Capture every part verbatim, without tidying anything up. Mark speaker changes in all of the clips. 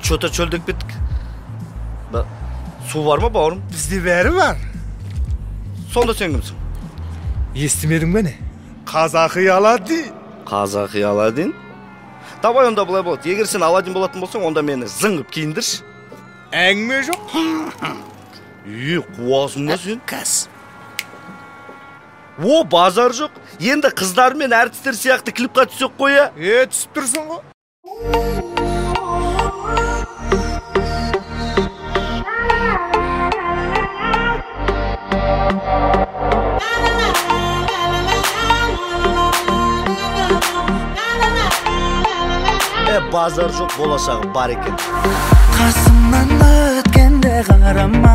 Speaker 1: Чота чөлдөп кеттік. Су бар ма, бауырым?
Speaker 2: Бізде бәрі бар.
Speaker 1: Сонда сен кімсің?
Speaker 2: Естімедің бе не? Қазақи Аладдин.
Speaker 1: Қазақи Аладдин? Давай онда былай болады. Егер сен Аладдин болатын болсаң, онда мені зыңғып киіндірші.
Speaker 2: Әңгіме жоқ.
Speaker 1: Е, қуасың ба сен?
Speaker 2: Кәс.
Speaker 1: О, базар жоқ. Енді қыздар мен әртістер сияқты клипқа түсек қоя.
Speaker 2: Е, түсіп тұрсың ғой.
Speaker 1: Е, базар жоқ, болашағы бар екен.
Speaker 3: Қасымнан өткенде қарама,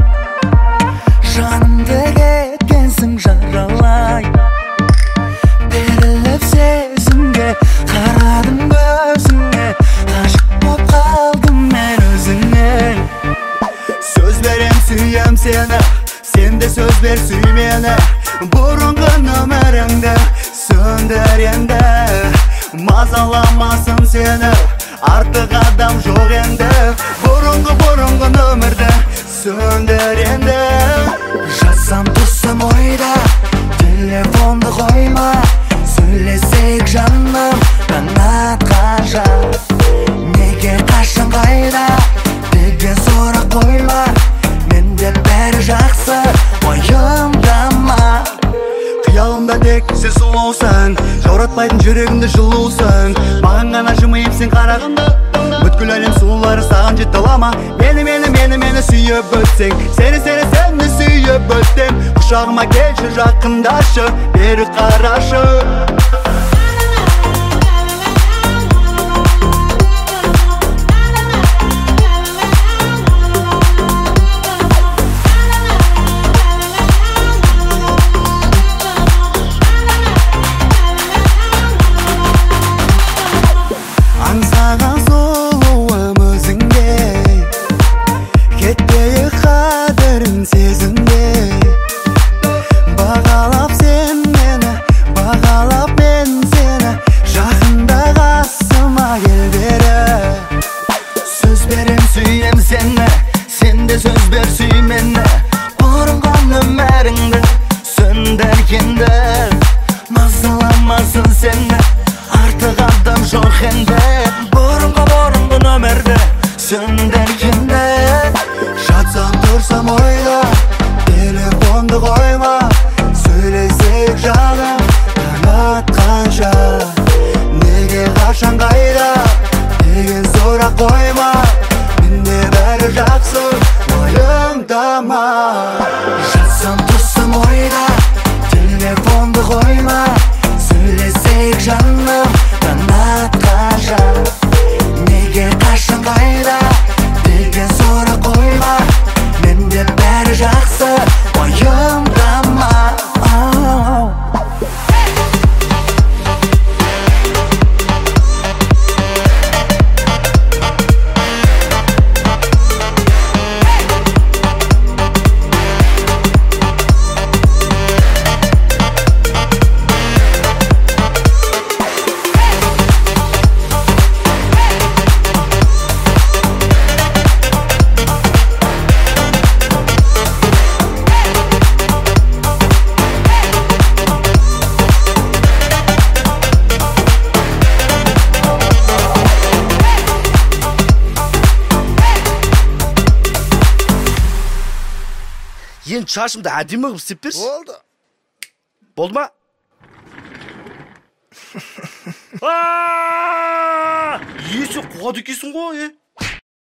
Speaker 3: жанымды кеткенсің жаралай. Беріліп сезімге қарадым көзіңе, ғашық боп қалдым мен өзіңе. Сөз берем сүйем сені, сен де сөз бер сүй мені. Бұрынғы нөміріңді сөндір енді, мазаламасын сені, артық адам жоқ енді. Бұрынғы бұрынғы нөмірді сөндір енді. Жазсам тұрсам ойда, телефонды қойма, сөйлесейік жаным, қанат қажап. Неге қашан қайда деген сұрақ қойма, менде бәрі жақсы, уайымдама. Қиялымда тек сен сұлусың, жауратпайтын жүрегімді жылусың. Маған ғана жымиып сен қарағанда, бүткіл әлем сұлулары саған жетті алама. Мені, мені, мені, мені сүйіп өтсең, сені, сені, сені сүйіп өтсем. Құшағыма келші, жақындашы, бері қарашы. Аңсаған сұлуым өзіңде, кетпейік қадірін сезімде. Бағалап сен мені, бағалап мен сені, жақында қасыма кел бері. Сөз берем сүйем сені, сен де сөз бер сүй мені. Бұрынғы нөміріңді сөндір енді, мазаламасын сені, артық адам жоқ енді. Бұрынғы бұрынғы нөмірді сөндір енді. Жатсам тұрсам ойда, телефонды қойма, сөйлесейік жаным, қанат қанша. Неге қашан қайда деген сұрақ қойма, менде бәрі жақсы, уайымдама. Жатсам тұрсам ойда, телефонды қойма, сөйлесейік жаным, қанат қанша. Неге қашан қайда деген сұрақ қойма, менде бәрі жақсы, уайымдама.
Speaker 1: Енді шашымды әдемі қып істеп берші.
Speaker 2: Болды.
Speaker 1: Болды ма? Есі қуады екенсің ғой, е?